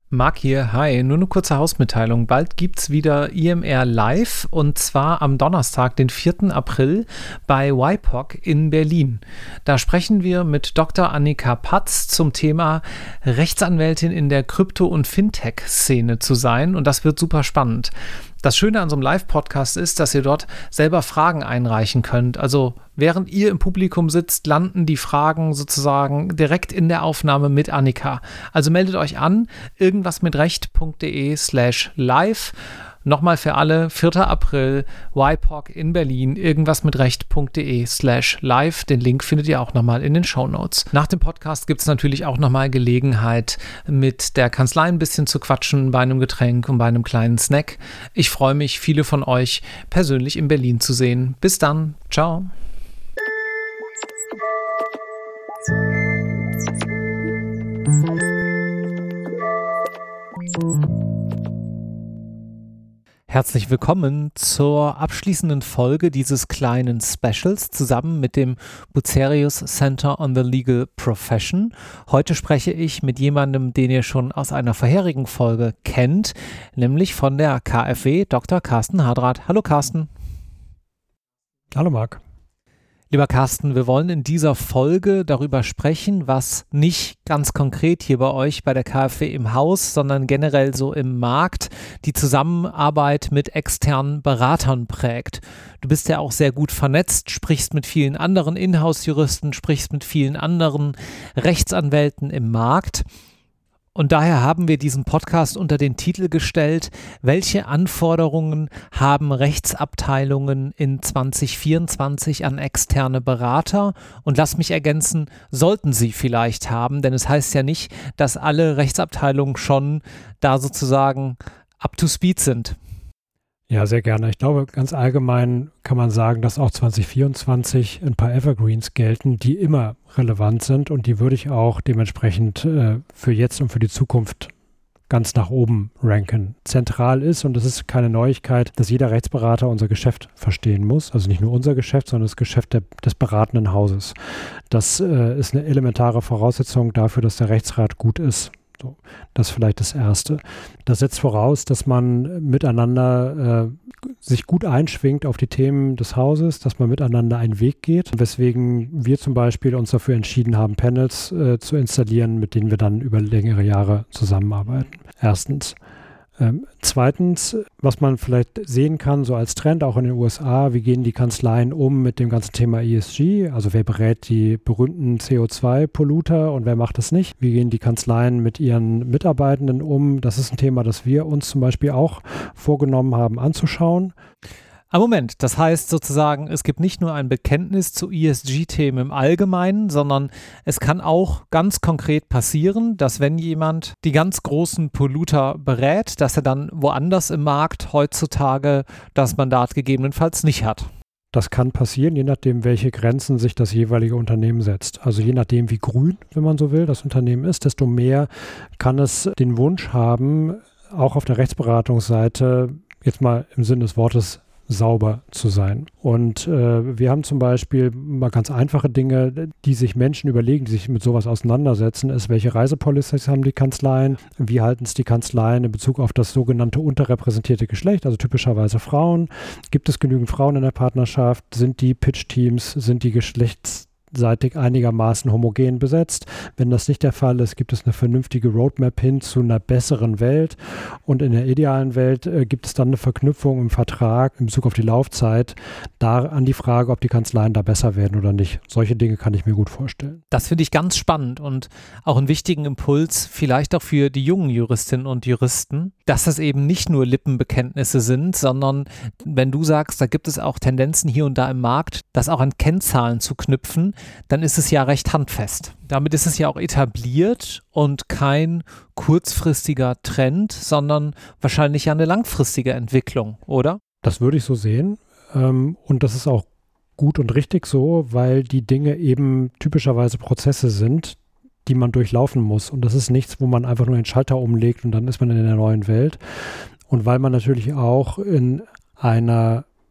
Marc hier, hi, nur eine kurze Hausmitteilung. Bald gibt's wieder IMR Live und zwar am Donnerstag, den 4. April bei WIPOC in Berlin. Da sprechen wir mit Dr. Annika Patz zum Thema Rechtsanwältin in der Krypto- und Fintech-Szene zu sein und das wird super spannend. Das Schöne an so einem Live-Podcast ist, dass ihr dort selber Fragen einreichen könnt. Also während ihr im Publikum sitzt, landen die Fragen sozusagen direkt in der Aufnahme mit Annika. Also meldet euch an, irgendwasmitrecht.de/live. Nochmal für alle, 4. April, WIPOC in Berlin, irgendwasmitrecht.de/live. Den Link findet ihr auch nochmal in den Shownotes. Nach dem Podcast gibt es natürlich auch nochmal Gelegenheit, mit der Kanzlei ein bisschen zu quatschen, bei einem Getränk und bei einem kleinen Snack. Ich freue mich, viele von euch persönlich in Berlin zu sehen. Bis dann, ciao. Herzlich willkommen zur abschließenden Folge dieses kleinen Specials zusammen mit dem Bucerius Center on the Legal Profession. Heute spreche ich mit jemandem, den ihr schon aus einer vorherigen Folge kennt, nämlich von der KfW, Dr. Carsten Hadrath. Hallo Carsten. Hallo Marc. Lieber Carsten, wir wollen in dieser Folge darüber sprechen, was nicht ganz konkret hier bei euch bei der KfW im Haus, sondern generell so im Markt die Zusammenarbeit mit externen Beratern prägt. Du bist ja auch sehr gut vernetzt, sprichst mit vielen anderen Inhouse-Juristen, sprichst mit vielen anderen Rechtsanwälten im Markt. Und daher haben wir diesen Podcast unter den Titel gestellt, welche Anforderungen haben Rechtsabteilungen in 2024 an externe Berater? Und lass mich ergänzen, sollten sie vielleicht haben, denn es heißt ja nicht, dass alle Rechtsabteilungen schon da sozusagen up to speed sind. Ja, sehr gerne. Ich glaube, ganz allgemein kann man sagen, dass auch 2024 ein paar Evergreens gelten, die immer relevant sind und die würde ich auch dementsprechend für jetzt und für die Zukunft ganz nach oben ranken. Zentral ist, und das ist keine Neuigkeit, dass jeder Rechtsberater unser Geschäft verstehen muss. Also nicht nur unser Geschäft, sondern das Geschäft des beratenden Hauses. Das ist eine elementare Voraussetzung dafür, dass der Rechtsrat gut ist. So, das ist vielleicht das Erste. Das setzt voraus, dass man miteinander sich gut einschwingt auf die Themen des Hauses, dass man miteinander einen Weg geht, weswegen wir zum Beispiel uns dafür entschieden haben, Panels zu installieren, mit denen wir dann über längere Jahre zusammenarbeiten. Erstens. Zweitens, was man vielleicht sehen kann, so als Trend auch in den USA, wie gehen die Kanzleien um mit dem ganzen Thema ESG, also wer berät die berühmten CO2-Polluter und wer macht das nicht, wie gehen die Kanzleien mit ihren Mitarbeitenden um, das ist ein Thema, das wir uns zum Beispiel auch vorgenommen haben anzuschauen. Moment, das heißt sozusagen, es gibt nicht nur ein Bekenntnis zu ESG-Themen im Allgemeinen, sondern es kann auch ganz konkret passieren, dass wenn jemand die ganz großen Polluter berät, dass er dann woanders im Markt heutzutage das Mandat gegebenenfalls nicht hat. Das kann passieren, je nachdem, welche Grenzen sich das jeweilige Unternehmen setzt. Also je nachdem, wie grün, wenn man so will, das Unternehmen ist, desto mehr kann es den Wunsch haben, auch auf der Rechtsberatungsseite, jetzt mal im Sinne des Wortes, sauber zu sein. Und wir haben zum Beispiel mal ganz einfache Dinge, die sich Menschen überlegen, die sich mit sowas auseinandersetzen, ist, welche Reisepolicies haben die Kanzleien, wie halten es die Kanzleien in Bezug auf das sogenannte unterrepräsentierte Geschlecht, also typischerweise Frauen. Gibt es genügend Frauen in der Partnerschaft? Sind die Pitch-Teams, sind die geschlechtsseitig einigermaßen homogen besetzt? Wenn das nicht der Fall ist, gibt es eine vernünftige Roadmap hin zu einer besseren Welt und in der idealen Welt gibt es dann eine Verknüpfung im Vertrag in Bezug auf die Laufzeit da an die Frage, ob die Kanzleien da besser werden oder nicht. Solche Dinge kann ich mir gut vorstellen. Das finde ich ganz spannend und auch einen wichtigen Impuls, vielleicht auch für die jungen Juristinnen und Juristen, dass das eben nicht nur Lippenbekenntnisse sind, sondern wenn du sagst, da gibt es auch Tendenzen hier und da im Markt, das auch an Kennzahlen zu knüpfen, dann ist es ja recht handfest. Damit ist es ja auch etabliert und kein kurzfristiger Trend, sondern wahrscheinlich ja eine langfristige Entwicklung, oder? Das würde ich so sehen und das ist auch gut und richtig so, weil die Dinge eben typischerweise Prozesse sind, die man durchlaufen muss. Und das ist nichts, wo man einfach nur den Schalter umlegt und dann ist man in der neuen Welt. Und weil man natürlich auch in einer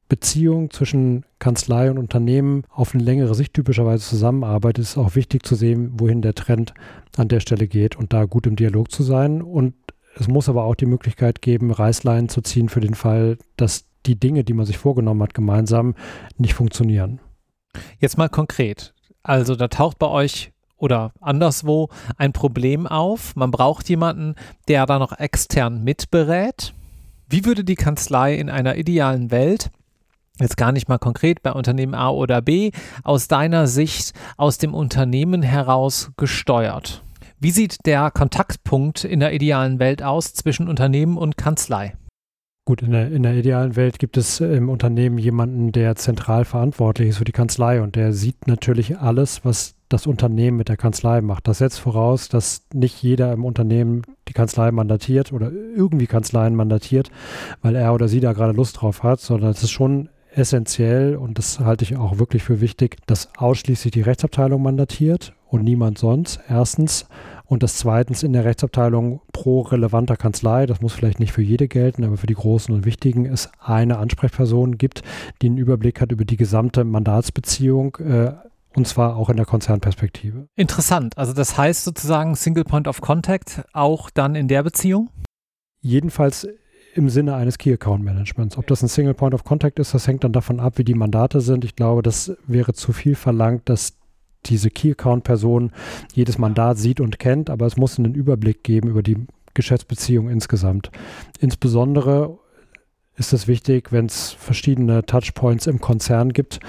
Beziehung zwischen Kanzlei und Unternehmen auf eine längere Sicht typischerweise zusammenarbeitet, ist es auch wichtig zu sehen, wohin der Trend an der Stelle geht und da gut im Dialog zu sein. Und es muss aber auch die Möglichkeit geben, Reißleinen zu ziehen für den Fall, dass die Dinge, die man sich vorgenommen hat, gemeinsam nicht funktionieren. Jetzt mal konkret. Also da taucht bei euch oder anderswo ein Problem auf. Man braucht jemanden, der da noch extern mitberät. Wie würde die Kanzlei in einer idealen Welt, jetzt gar nicht mal konkret bei Unternehmen A oder B, aus deiner Sicht aus dem Unternehmen heraus gesteuert? Wie sieht der Kontaktpunkt in der idealen Welt aus zwischen Unternehmen und Kanzlei? Gut, in der idealen Welt gibt es im Unternehmen jemanden, der zentral verantwortlich ist für die Kanzlei und der sieht natürlich alles, was das Unternehmen mit der Kanzlei macht. Das setzt voraus, dass nicht jeder im Unternehmen die Kanzlei mandatiert oder irgendwie Kanzleien mandatiert, weil er oder sie da gerade Lust drauf hat, sondern es ist schon essentiell und das halte ich auch wirklich für wichtig, dass ausschließlich die Rechtsabteilung mandatiert und niemand sonst, erstens. Und das zweitens in der Rechtsabteilung pro relevanter Kanzlei, das muss vielleicht nicht für jede gelten, aber für die großen und wichtigen, es eine Ansprechperson gibt, die einen Überblick hat über die gesamte Mandatsbeziehung, und zwar auch in der Konzernperspektive. Interessant, also das heißt sozusagen Single Point of Contact auch dann in der Beziehung? Jedenfalls im Sinne eines Key Account Managements. Ob das ein Single Point of Contact ist, das hängt dann davon ab, wie die Mandate sind. Ich glaube, das wäre zu viel verlangt, dass diese Key-Account-Person jedes Mandat sieht und kennt, aber es muss einen Überblick geben über die Geschäftsbeziehung insgesamt. Insbesondere ist es wichtig, wenn es verschiedene Touchpoints im Konzern gibt,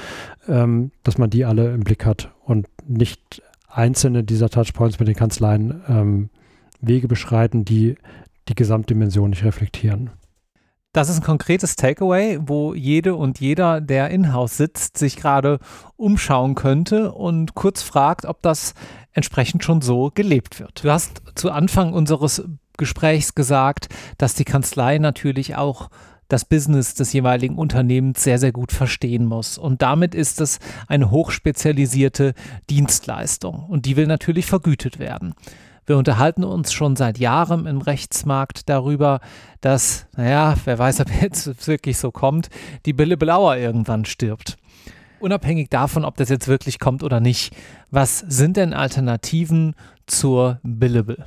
dass man die alle im Blick hat und nicht einzelne dieser Touchpoints mit den Kanzleien Wege beschreiten, die die Gesamtdimension nicht reflektieren. Das ist ein konkretes Takeaway, wo jede und jeder, der in-house sitzt, sich gerade umschauen könnte und kurz fragt, ob das entsprechend schon so gelebt wird. Du hast zu Anfang unseres Gesprächs gesagt, dass die Kanzlei natürlich auch das Business des jeweiligen Unternehmens sehr, sehr gut verstehen muss. Und damit ist es eine hochspezialisierte Dienstleistung und die will natürlich vergütet werden. Wir unterhalten uns schon seit Jahren im Rechtsmarkt darüber, dass, wer weiß, ob jetzt wirklich so kommt, die Billable Hour irgendwann stirbt. Unabhängig davon, ob das jetzt wirklich kommt oder nicht, was sind denn Alternativen zur Billable?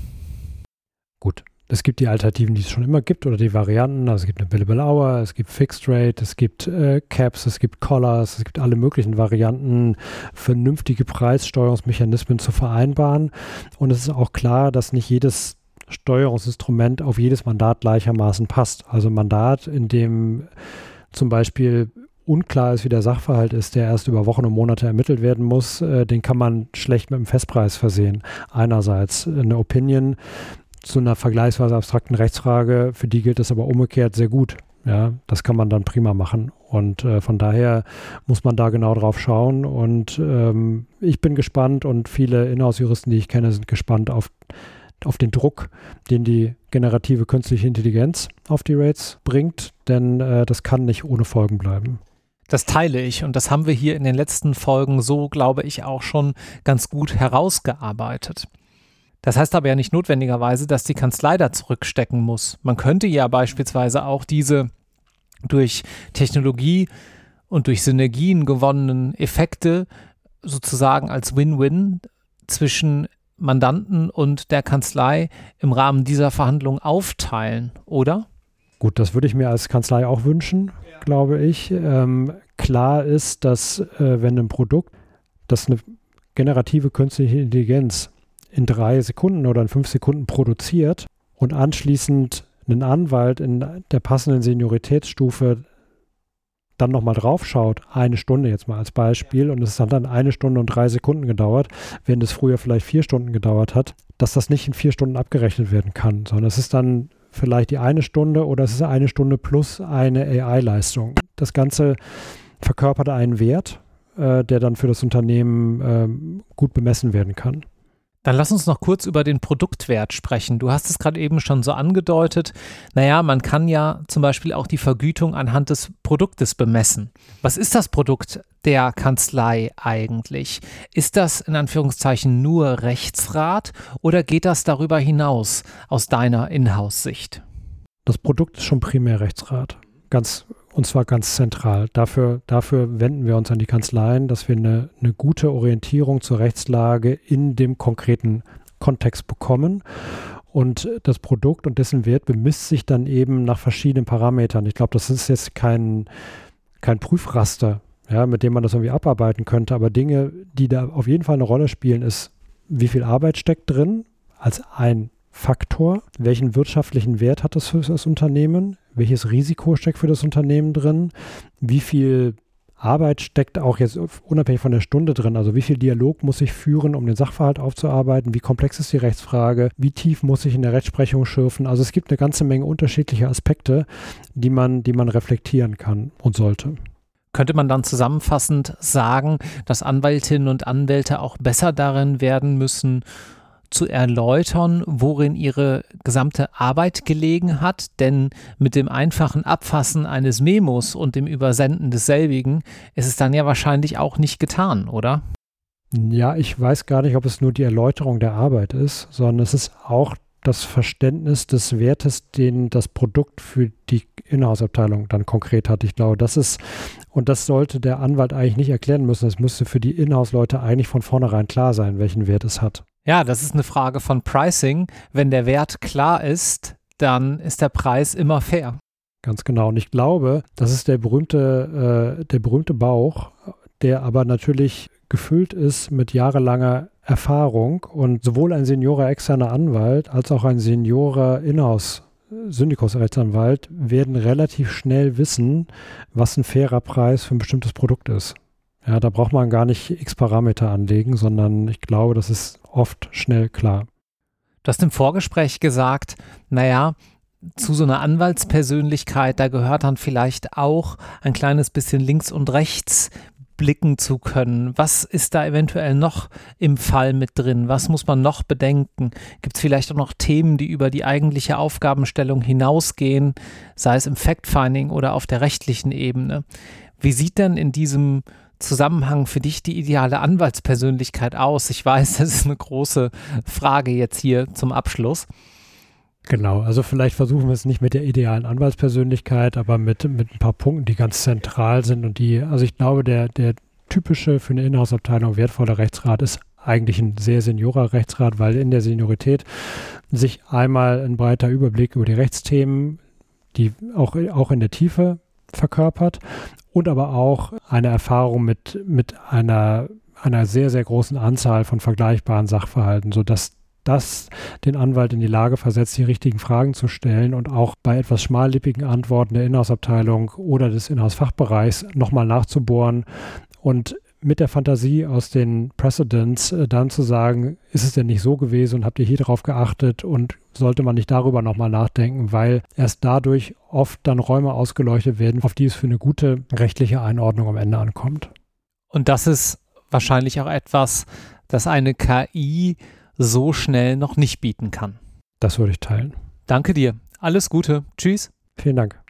Gut, es gibt die Alternativen, die es schon immer gibt oder die Varianten. Also es gibt eine Billable Hour, es gibt Fixed Rate, es gibt Caps, es gibt Collars, es gibt alle möglichen Varianten, vernünftige Preissteuerungsmechanismen zu vereinbaren. Und es ist auch klar, dass nicht jedes Steuerungsinstrument auf jedes Mandat gleichermaßen passt. Also ein Mandat, in dem zum Beispiel unklar ist, wie der Sachverhalt ist, der erst über Wochen und Monate ermittelt werden muss, den kann man schlecht mit einem Festpreis versehen. Einerseits eine Opinion zu einer vergleichsweise abstrakten Rechtsfrage, für die gilt es aber umgekehrt sehr gut. Ja, das kann man dann prima machen. Und von daher muss man da genau drauf schauen. Und ich bin gespannt und viele Inhouse-Juristen, die ich kenne, sind gespannt auf den Druck, den die generative künstliche Intelligenz auf die Rates bringt. Denn das kann nicht ohne Folgen bleiben. Das teile ich und das haben wir hier in den letzten Folgen so, glaube ich, auch schon ganz gut herausgearbeitet. Das heißt aber ja nicht notwendigerweise, dass die Kanzlei da zurückstecken muss. Man könnte ja beispielsweise auch diese durch Technologie und durch Synergien gewonnenen Effekte sozusagen als Win-Win zwischen Mandanten und der Kanzlei im Rahmen dieser Verhandlung aufteilen, oder? Gut, das würde ich mir als Kanzlei auch wünschen, glaube ich. Klar ist, dass wenn ein Produkt, das eine generative künstliche Intelligenz in 3 Sekunden oder in 5 Sekunden produziert und anschließend ein Anwalt in der passenden Senioritätsstufe dann nochmal drauf schaut, 1 Stunde jetzt mal als Beispiel, und es hat dann 1 Stunde und 3 Sekunden gedauert, während es früher vielleicht 4 Stunden gedauert hat, dass das nicht in 4 Stunden abgerechnet werden kann, sondern es ist dann vielleicht die 1 Stunde oder es ist 1 Stunde plus eine AI-Leistung. Das Ganze verkörpert einen Wert, der dann für das Unternehmen gut bemessen werden kann. Dann lass uns noch kurz über den Produktwert sprechen. Du hast es gerade eben schon so angedeutet. Man kann ja zum Beispiel auch die Vergütung anhand des Produktes bemessen. Was ist das Produkt der Kanzlei eigentlich? Ist das in Anführungszeichen nur Rechtsrat oder geht das darüber hinaus aus deiner Inhouse-Sicht? Das Produkt ist schon primär Rechtsrat. Ganz Und zwar ganz zentral. Dafür wenden wir uns an die Kanzleien, dass wir eine gute Orientierung zur Rechtslage in dem konkreten Kontext bekommen. Und das Produkt und dessen Wert bemisst sich dann eben nach verschiedenen Parametern. Ich glaube, das ist jetzt kein Prüfraster, ja, mit dem man das irgendwie abarbeiten könnte. Aber Dinge, die da auf jeden Fall eine Rolle spielen, ist, wie viel Arbeit steckt drin als ein Faktor, welchen wirtschaftlichen Wert hat das für das Unternehmen, welches Risiko steckt für das Unternehmen drin, wie viel Arbeit steckt auch jetzt unabhängig von der Stunde drin, also wie viel Dialog muss ich führen, um den Sachverhalt aufzuarbeiten, wie komplex ist die Rechtsfrage, wie tief muss ich in der Rechtsprechung schürfen. Also es gibt eine ganze Menge unterschiedlicher Aspekte, die man reflektieren kann und sollte. Könnte man dann zusammenfassend sagen, dass Anwältinnen und Anwälte auch besser darin werden müssen, zu erläutern, worin ihre gesamte Arbeit gelegen hat, denn mit dem einfachen Abfassen eines Memos und dem Übersenden desselbigen ist es dann ja wahrscheinlich auch nicht getan, oder? Ja, ich weiß gar nicht, ob es nur die Erläuterung der Arbeit ist, sondern es ist auch das Verständnis des Wertes, den das Produkt für die Inhouse-Abteilung dann konkret hat. Ich glaube, das sollte der Anwalt eigentlich nicht erklären müssen. Es müsste für die Inhouse-Leute eigentlich von vornherein klar sein, welchen Wert es hat. Ja, das ist eine Frage von Pricing. Wenn der Wert klar ist, dann ist der Preis immer fair. Ganz genau. Und ich glaube, das ist der berühmte Bauch, der aber natürlich gefüllt ist mit jahrelanger Erfahrung. Und sowohl ein seniorer externer Anwalt als auch ein seniorer Syndikus-Rechtsanwalt werden relativ schnell wissen, was ein fairer Preis für ein bestimmtes Produkt ist. Ja, da braucht man gar nicht x Parameter anlegen, sondern ich glaube, das ist oft schnell klar. Du hast im Vorgespräch gesagt, naja, zu so einer Anwaltspersönlichkeit, da gehört dann vielleicht auch ein kleines bisschen links und rechts blicken zu können. Was ist da eventuell noch im Fall mit drin? Was muss man noch bedenken? Gibt es vielleicht auch noch Themen, die über die eigentliche Aufgabenstellung hinausgehen, sei es im Fact-Finding oder auf der rechtlichen Ebene? Wie sieht denn in diesem Zusammenhang für dich die ideale Anwaltspersönlichkeit aus? Ich weiß, das ist eine große Frage jetzt hier zum Abschluss. Genau, also vielleicht versuchen wir es nicht mit der idealen Anwaltspersönlichkeit, aber mit ein paar Punkten, die ganz zentral sind und also ich glaube, der typische für eine Inhouse-Abteilung wertvolle Rechtsrat ist eigentlich ein sehr seniorer Rechtsrat, weil in der Seniorität sich einmal ein breiter Überblick über die Rechtsthemen, die auch in der Tiefe verkörpert und aber auch eine Erfahrung mit einer sehr, sehr großen Anzahl von vergleichbaren Sachverhalten, sodass das den Anwalt in die Lage versetzt, die richtigen Fragen zu stellen und auch bei etwas schmallippigen Antworten der Inhouse-Abteilung oder des Inhouse-Fachbereichs nochmal nachzubohren und mit der Fantasie aus den Precedents dann zu sagen, ist es denn nicht so gewesen und habt ihr hier drauf geachtet und sollte man nicht darüber nochmal nachdenken, weil erst dadurch oft dann Räume ausgeleuchtet werden, auf die es für eine gute rechtliche Einordnung am Ende ankommt. Und das ist wahrscheinlich auch etwas, das eine KI so schnell noch nicht bieten kann. Das würde ich teilen. Danke dir. Alles Gute. Tschüss. Vielen Dank.